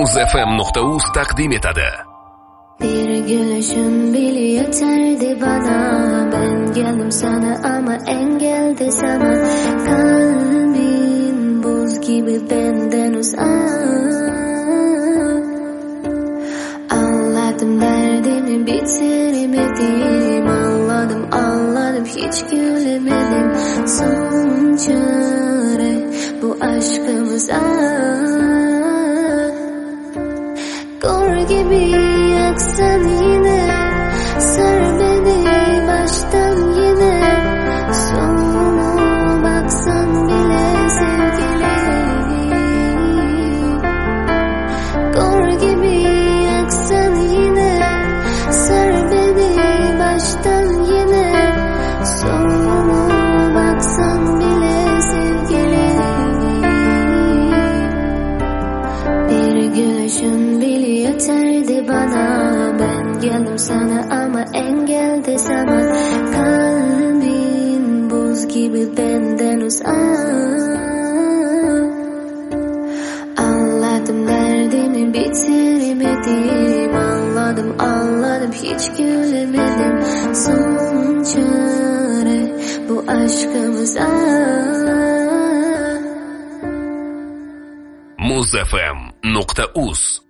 Muzfm.uz taqdim etadi. Bir gülüşün bile yeterdi bana. Ben geldim sana ama engeldi zaman. Kalbin buz gibi benden uzak. Anladım derdimi bitiremedim. Anladım hiç gülemedim. Son çare bu aşkımıza. Kor gibi yaksan yine, sar beni baştan yine. Sonuna baksan bile sevgilim. Kor gibi yaksan yine, sar beni baştan yine. Sonuna baksan bile sevgilim. Bir gülüşün bile yeterdi bana. Ben geldim sana ama engeldi zaman. Kalbin buz gibi benden uzak. Anladım derdimi bitiremedim. Anladım hiç gülemedim. Son çare bu aşkımıza. Muzfm.uz